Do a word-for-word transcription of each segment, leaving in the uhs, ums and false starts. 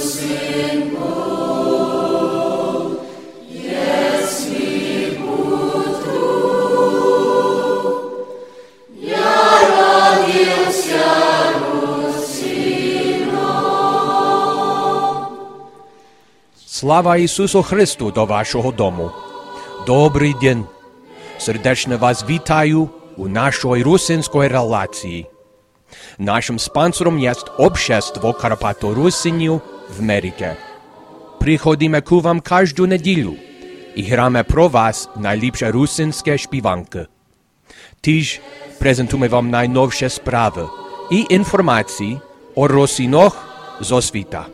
Слава Ісусу Христу до вашого дому! Добрий день! Сердечно вас вітаю у нашій русинській релації. Нашим спонсором є Общество Карпато-Русинів в Америці. Приходимо к вам кожну неділю і граємо про вас найліпші русинські співанки. Тож презентуємо вам найновші справи і інформації о русинах зо світа.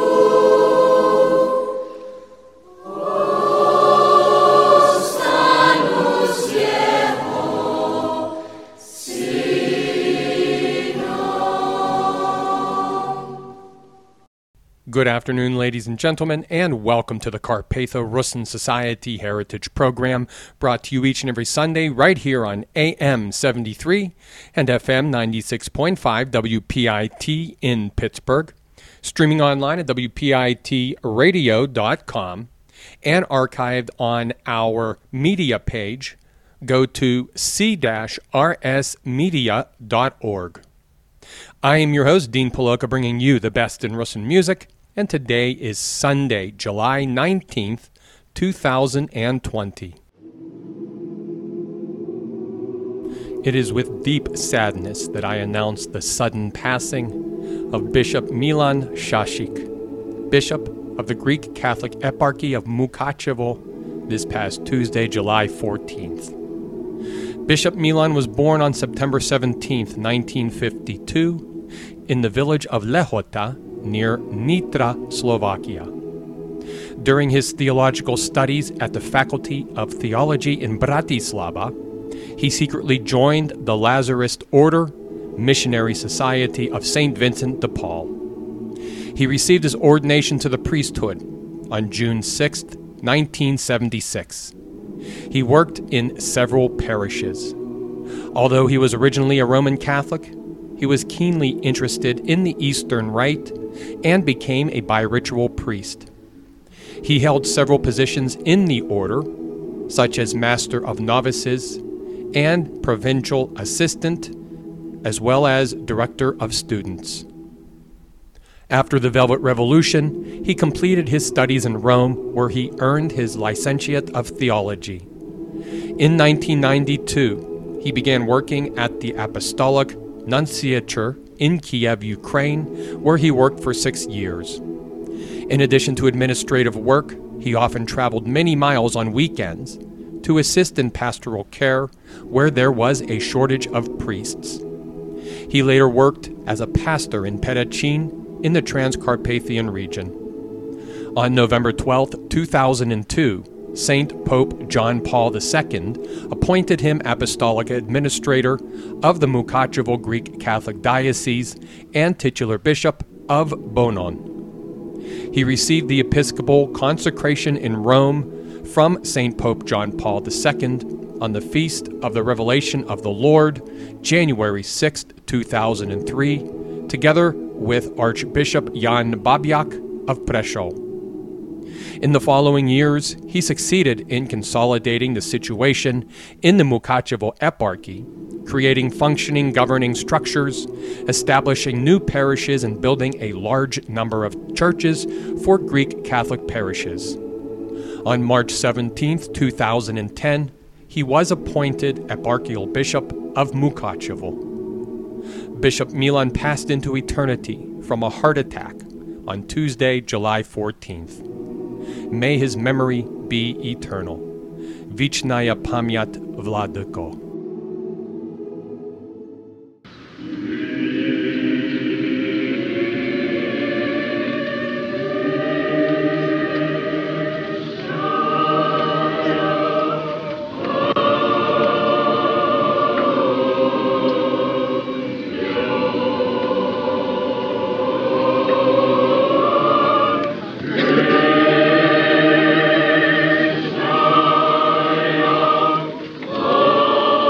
Good afternoon, ladies and gentlemen, and welcome to the Carpatho-Russin Society Heritage Program, brought to you each and every Sunday right here on A M seventy-three and F M ninety-six point five W P I T in Pittsburgh, streaming online at W P I T radio dot com, and archived on our media page. Go to c dash r s media dot org. I am your host, Dean Paloka, bringing you the best in Russin music, and today is Sunday, July nineteenth, two thousand twenty. It is with deep sadness that I announce the sudden passing of Bishop Milan Shashik, Bishop of the Greek Catholic Eparchy of Mukachevo, this past Tuesday, July fourteenth. Bishop Milan was born on September seventeenth, nineteen fifty-two, in the village of Lehota, near Nitra, Slovakia. During his theological studies at the Faculty of Theology in Bratislava, he secretly joined the Lazarist Order, Missionary Society of Saint Vincent de Paul. He received his ordination to the priesthood on June sixth, nineteen seventy-six. He worked in several parishes. Although he was originally a Roman Catholic, he was keenly interested in the Eastern Rite and became a bi-ritual priest. He held several positions in the order, such as Master of Novices and Provincial Assistant, as well as Director of Students. After the Velvet Revolution, he completed his studies in Rome, where he earned his Licentiate of Theology. In nineteen ninety-two, he began working at the Apostolic Nunciature in Kiev, Ukraine, where he worked for six years. In addition to administrative work, he often traveled many miles on weekends to assist in pastoral care where there was a shortage of priests. He later worked as a pastor in Pedachin in the Transcarpathian region. On November twelfth, two thousand two, Saint Pope John Paul the Second appointed him Apostolic Administrator of the Mukachevo Greek Catholic Diocese and titular Bishop of Bonon. He received the episcopal consecration in Rome from Saint Pope John Paul the Second on the Feast of the Revelation of the Lord, January sixth, two thousand three, together with Archbishop Jan Babiak of Prešov. In the following years, he succeeded in consolidating the situation in the Mukachevo Eparchy, creating functioning governing structures, establishing new parishes, and building a large number of churches for Greek Catholic parishes. On March seventeenth, two thousand ten, he was appointed Eparchial Bishop of Mukachevo. Bishop Milan passed into eternity from a heart attack on Tuesday, July fourteenth. May his memory be eternal. Vichnaya Pamyat Vladyko. Oh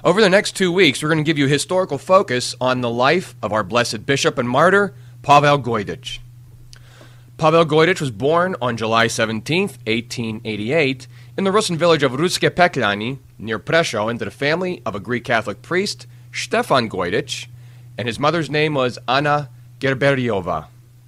Over the next two weeks, we're going to give you a historical focus on the life of our blessed bishop and martyr, Pavel Gojdich. Pavel Gojdich was born on July seventeenth, eighteen eighty-eight, in the Russian village of Ruske Peklani, near Prešov, into the family of a Greek Catholic priest, Stefan Gojdich, and his mother's name was Anna Gerberiova.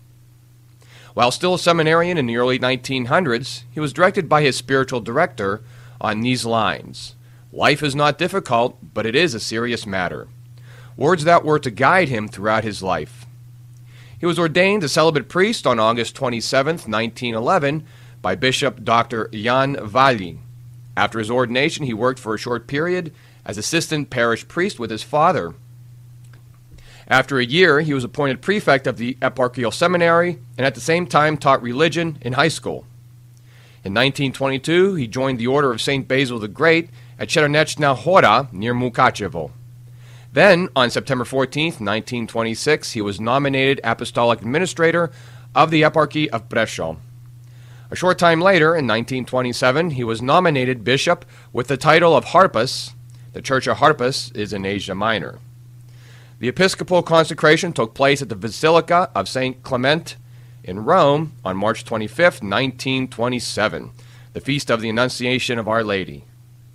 While still a seminarian in the early nineteen hundreds, he was directed by his spiritual director on these lines: "Life is not difficult, but it is a serious matter." Words that were to guide him throughout his life. He was ordained a celibate priest on August twenty-seventh, nineteen eleven, by Bishop Doctor Jan Vali. After his ordination, he worked for a short period as assistant parish priest with his father. After a year, he was appointed prefect of the eparchial seminary and at the same time taught religion in high school. In nineteen twenty-two, he joined the Order of Saint Basil the Great at Černečna Hora near Mukachevo. Then, on September fourteenth, nineteen twenty-six, he was nominated apostolic administrator of the eparchy of Prešov. A short time later, in nineteen twenty-seven, he was nominated bishop with the title of Harpus. The Church of Harpus is in Asia Minor. The episcopal consecration took place at the Basilica of Saint Clement in Rome on March twenty-fifth, nineteen twenty-seven, the feast of the Annunciation of Our Lady.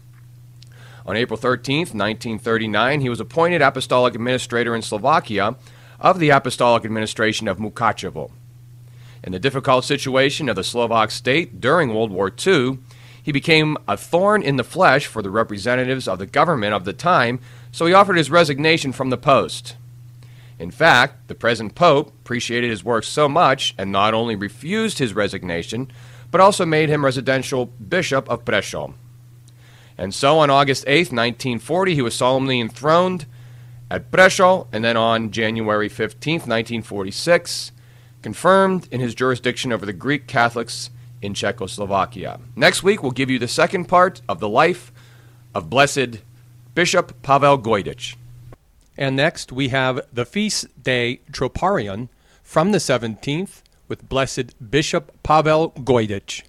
On April thirteenth, nineteen thirty-nine, he was appointed apostolic administrator in Slovakia of the apostolic administration of Mukachevo. In the difficult situation of the Slovak state during World War Two, he became a thorn in the flesh for the representatives of the government of the time, so he offered his resignation from the post. In fact, the present pope appreciated his work so much and not only refused his resignation, but also made him residential bishop of Prešov. And so on August eighth, nineteen forty, he was solemnly enthroned at Prešov, and then on January fifteenth, nineteen forty-six, confirmed in his jurisdiction over the Greek Catholics in Czechoslovakia. Next week, we'll give you the second part of the life of Blessed Bishop Pavel Gojdich. And next, we have the Feast Day Troparion from the seventeenth with Blessed Bishop Pavel Gojdich.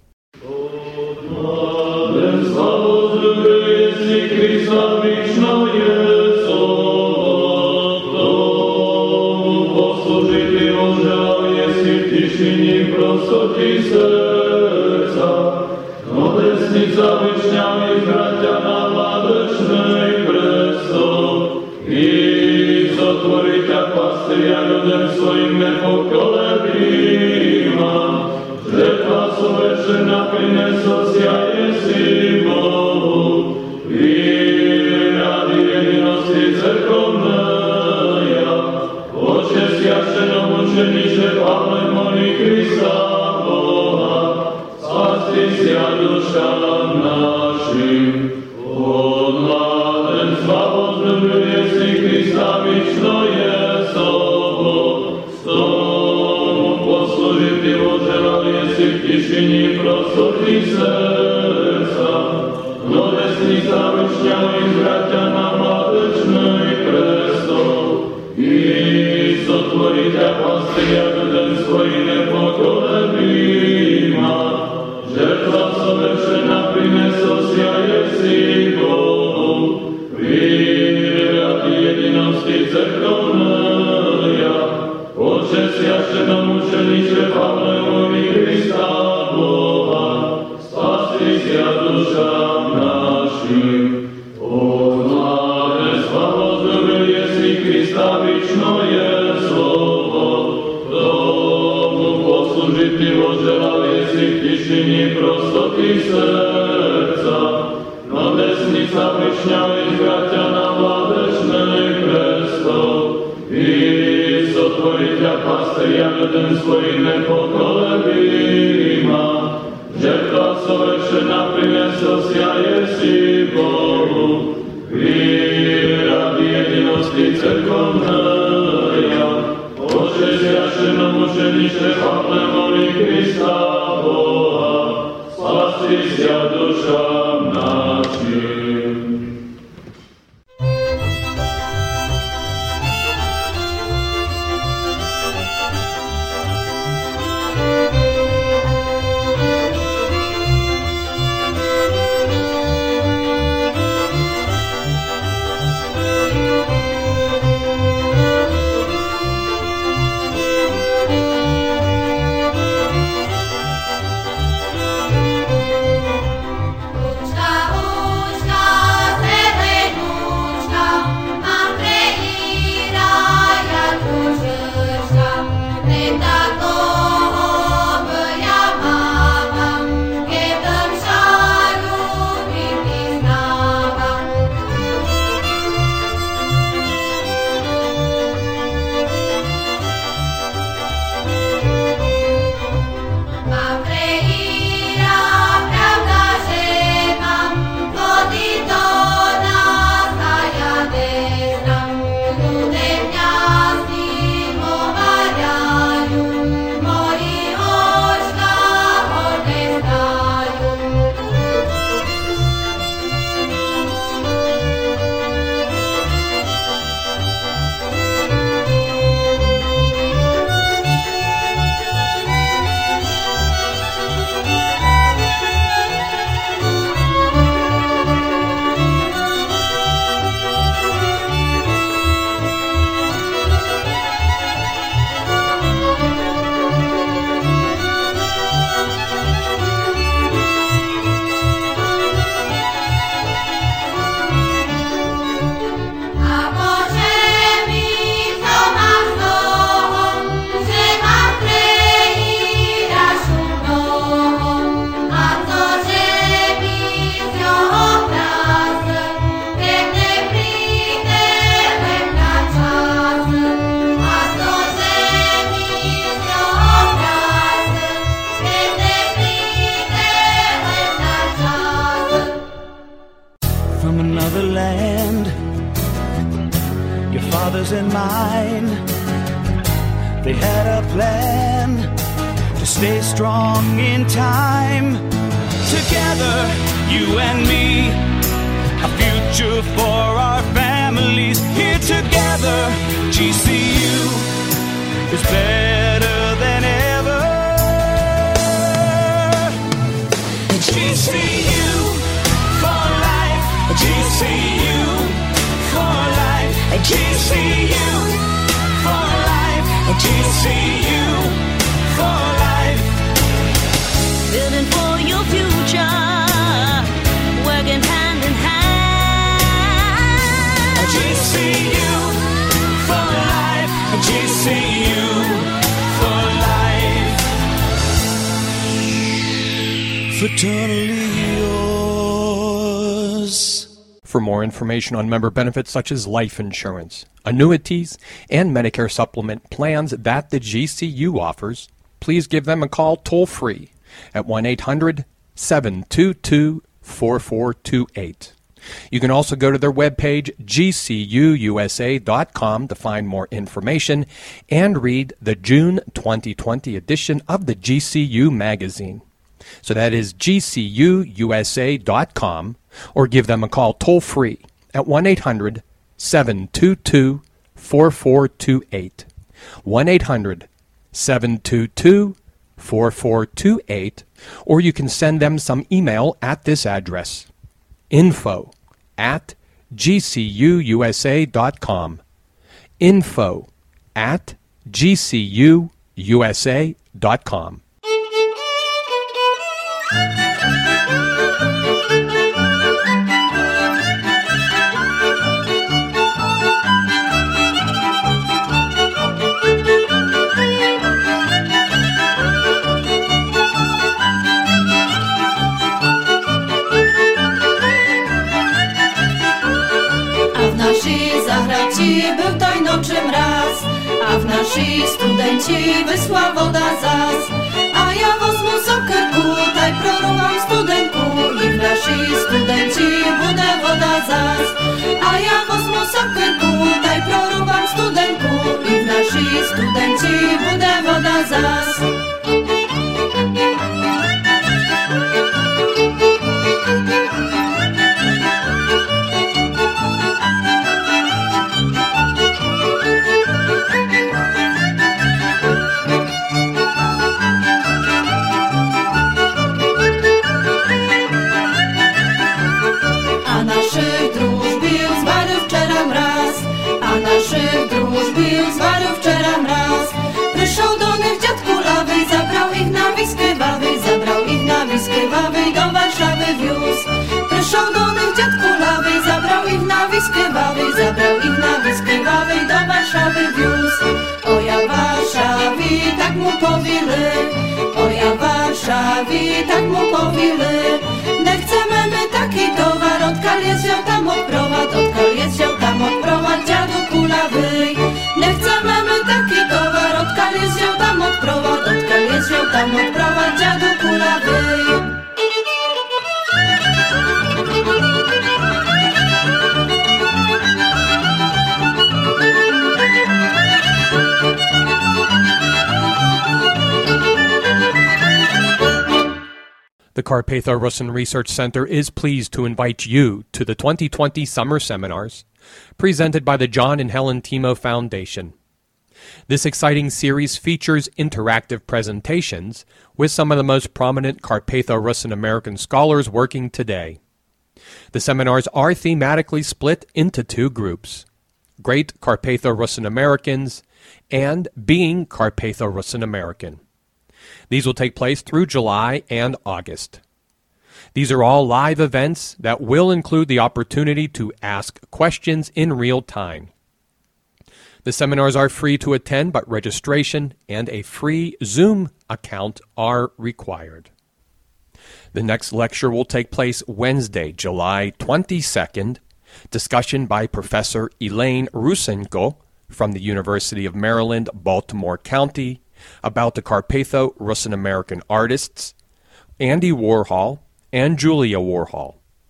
Svojim nepokolebima, žrtva sovršena prinesocija jesi Bohu, i radi jedinosti crkovneja, oče sjašeno mučeniče Pavle moli Krista Boha, spasti sja dušam našim, od mladenstva возлюбил jesi Krista vično je. Tišini prosudí srdca, no desnica vyšňa ich bratia na mladečnej prestol. I sotvoriteľ pastria ľudem svojim nepokolebýma, žertva sovršená prinesosia jesi Bohu, vírati jedinosti cerkovneja, oče sjašeno mučeniče Pavle moli Krista Boha, spasti sja dušam našim. Od mladenstva возлюбил jesi Krista vično je slovo, tomu poslužiti voželal jesi v tišini prostoty srdca, no desnica višňa ich bratia na mladečnej prestol. Sotvoriteľ pastria ľudem svojim nepokolebýma, žertva sovršená prinesosia jesi Bohu, rady jedinosti cerkovneja, oče zjašeno mučeniče Pavle moli Krista Boha, spasti sja dušam našim. fathers in mind. They had a plan to stay strong in time. Together, you and me, a future for our families. Here together, G C U is better than ever. G C U for life, G C U for life, G C U for life, G C U for life. Building for your future, working hand in hand. G C U for life, G C U for life. Fraternally yours. For more information on member benefits such as life insurance, annuities, and Medicare supplement plans that the G C U offers, please give them a call toll-free at one eight hundred, seven two two, four four two eight. You can also go to their webpage, G C U U S A dot com, to find more information and read the June twenty twenty edition of the G C U magazine. So that is G C U U S A dot com, or give them a call toll-free at one eight hundred, seven two two, four four two eight. one eight hundred, seven two two, four four two eight, or you can send them some email at this address, info at G C U U S A dot com, info at G C U U S A dot com. Był tajnoczy mraz, a w naszej studenci wysła woda zas. A ja wozmu sokerku, taj prorwam studentku, i w naszej studenci bude woda zas. A ja wozmu sokerku, taj prorwam studentku, i w naszej studenci bude woda zas. Do Warszawy wiózł. Proszą do nich dziadku Lawy, zabrał ich na Wiskywawy, zabrał ich na Wiskywawy, do Warszawy wiózł. O ja Warszawi, tak mu powili, o ja Warszawi, tak mu powili. Nie chcemy my taki towar, odkal jest wziął tam odprowad, odkal jest wziął tam odprowad, dziadu Kulawy. Nie chcemy my taki towar, odkal jest wziął tam odprowad, odkal jest wziął tam odprowad, dziadu Kulawy. The Carpatho-Russin Research Center is pleased to invite you to the twenty twenty Summer Seminars, presented by the John and Helen Timo Foundation. This exciting series features interactive presentations with some of the most prominent Carpatho-Russin American scholars working today. The seminars are thematically split into two groups: Great Carpatho-Russin Americans and Being Carpatho-Russin American. These will take place through July and August. These are all live events that will include the opportunity to ask questions in real time. The seminars are free to attend, but registration and a free Zoom account are required. The next lecture will take place Wednesday, July twenty-second. Discussion by Professor Elaine Rusenko from the University of Maryland, Baltimore County, about the Carpatho-Russin American artists, Andy Warhol and Julia Warhol.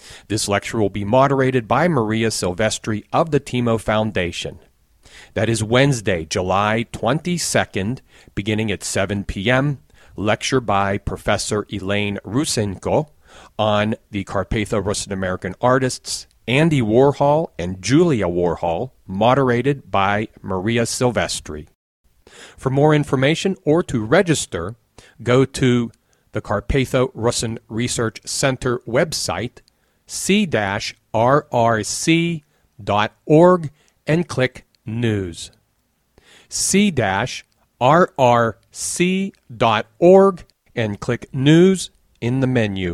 This lecture will be moderated by Maria Silvestri of the Timo Foundation. That is Wednesday, July twenty-second, beginning at seven p.m., lecture by Professor Elaine Rusenko on the Carpatho-Russian American artists Andy Warhol and Julia Warhol, moderated by Maria Silvestri. For more information or to register, go to the Carpatho-Russian Research Center website, c dash r r c dot org, and click News. c dash r r c dot org and click News in the menu.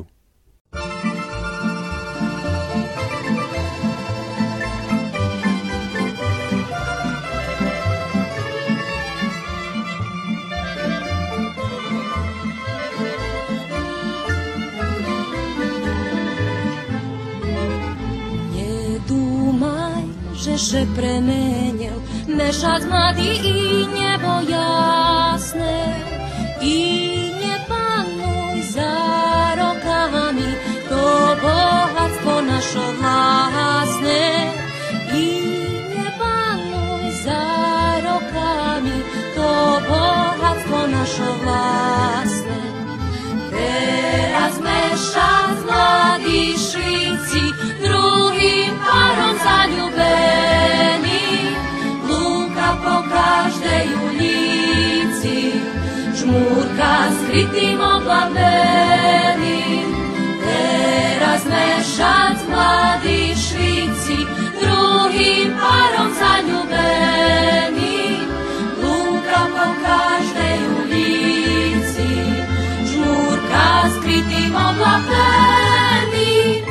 Że premenjał mešac mladý i nebo jasné. I nie panuj za rokami, to bohatstvo našo vlastné. I nie panuj za rokami, to bohatstvo našo vlastné. Teraz mešac mladý švici, druhým párom zaľúbený, lúka po každej ulici, žmúrka skrytým oblabeným. Teraz mešac mladý švici, druhým párom zaľúbený, lúka po každej ulici, žmúrka skrytým oblabeným.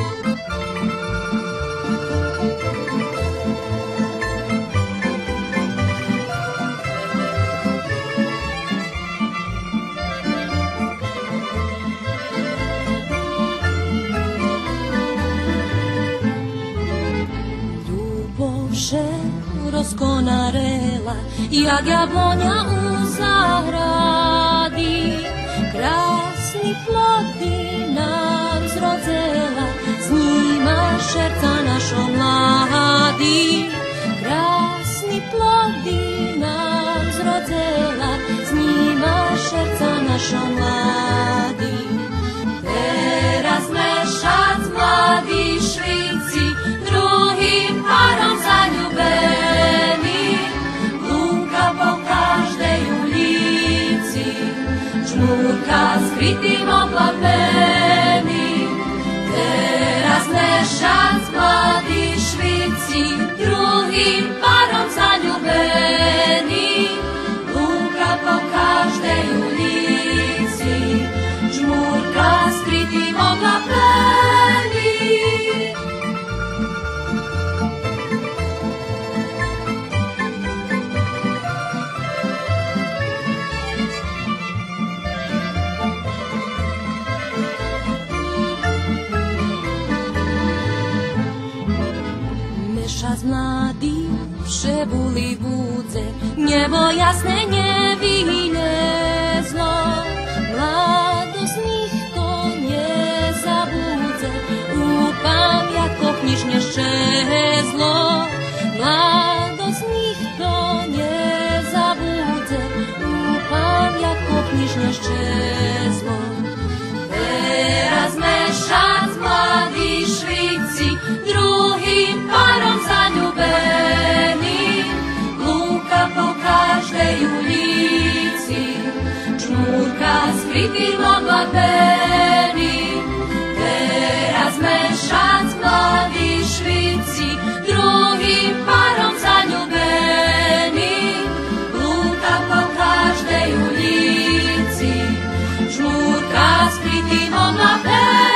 Rozkonarela, jak jablonia u zahrady. Krásny plody nám zrodzela, sníma šerca našo mladý. Krásny plody nám zrodzela, sníma šerca našo mladý. Teraz mešac mladý švici, druhým párom zaľúbený, lúka po každej ulici, žmúrka skrytým oblabeným. Teraz mešac mladý švici, druhým párom zaľúbený, lúka po každej ulici, žmúrka skrytým oblabeným. Mešac mladý všebuli budze, nebo jasné nevylezlo. Mladosť nikto nezabudze, úpam, jako knižne ščezlo. Mladosť nikto nezabudze, úpam, jako knižne ščezlo. Teraz mešac mladý švici, druhým párom zaľúbený, lúka po každej ulici, čmúrka skrytým oblabeným. Teraz mešac mladý švici, druhým párom zaľúbený, lúka po každej ulici, čmúrka skrytým oblabeným.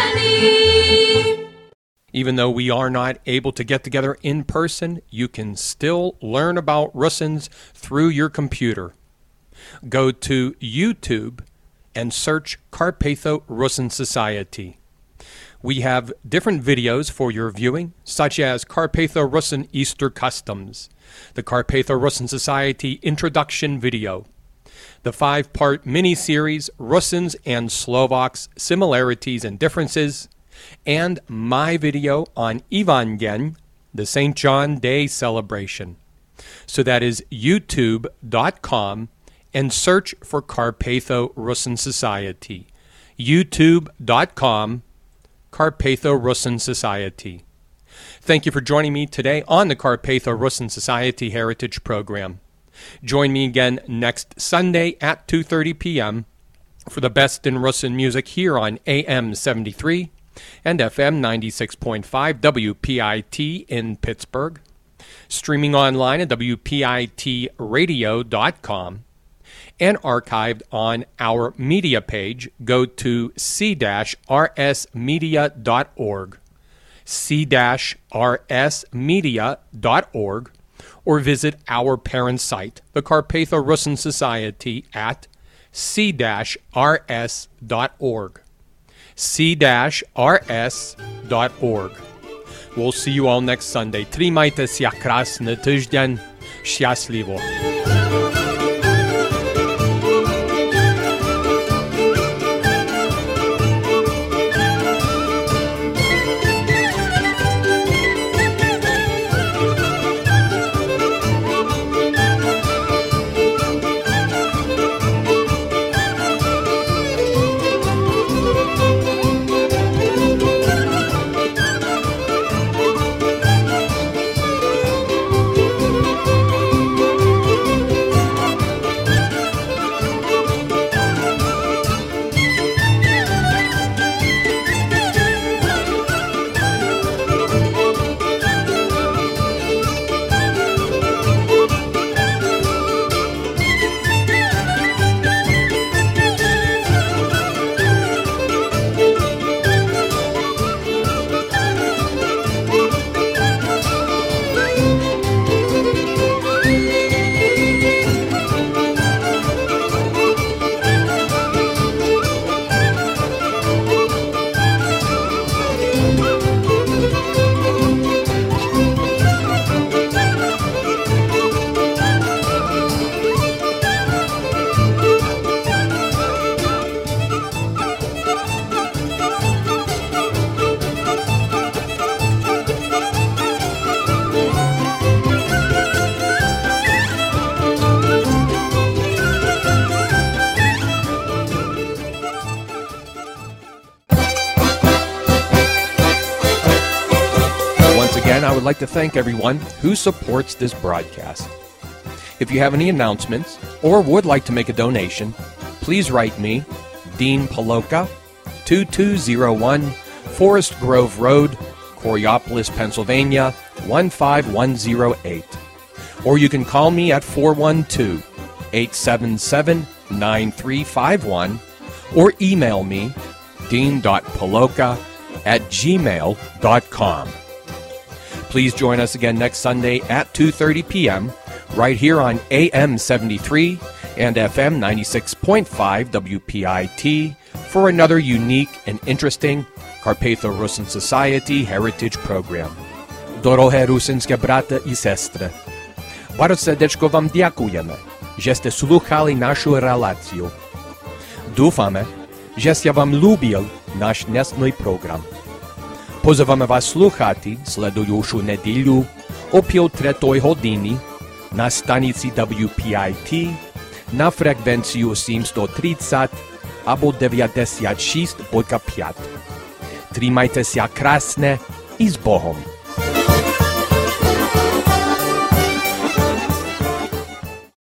Even though we are not able to get together in person, you can still learn about Russins through your computer. Go to YouTube and search Carpatho-Russin Society. We have different videos for your viewing, such as Carpatho-Russin Easter Customs, the Carpatho-Russin Society Introduction video, the five-part mini-series Russins and Slovaks, Similarities and Differences, and my video on Ivangen, the Saint John Day celebration. So that is youtube dot com and search for Carpatho-Russin Society. youtube dot com, Carpatho-Russin Society. Thank you for joining me today on the Carpatho-Russin Society Heritage Program. Join me again next Sunday at two thirty p.m. for the best in Russin music here on A M seventy-three and F M ninety-six point five W P I T in Pittsburgh, streaming online at W P I T radio dot com, and archived on our media page. Go to c r s media dot org, c r s media dot org, or visit our parent site, the Carpatho-Russin Society, at c r s dot org. c r s dot org. We'll see you all next Sunday. Trimajte se krasny tydzień. Szczęśliwo. I would like to thank everyone who supports this broadcast. If you have any announcements or would like to make a donation, please write me, Dean Paloka, two two zero one Forest Grove Road, Coriopolis, Pennsylvania, one five one zero eight. Or you can call me at four one two, eight seven seven, nine three five one or email me, dean dot paloka at gmail dot com. Please join us again next Sunday at two thirty p.m. right here on A M seventy-three and F M ninety-six point five W P I T for another unique and interesting Carpatho-Russin Society Heritage Program. Dorohe rusinske brate i sestre, bardzo serdeczko wam dziękujemy, że ste słuchali naszą relację. Dúfame, že ste vám ľúbil náš dnesný program. Pozývame vás slúchať sledujúcu nedeľu o pol tretej hodiny na stanici W P I T na frekvenciu sedemsto tridsať alebo deväťdesiatšesť bodka päť. Trimajte sa krásne i s Bohom.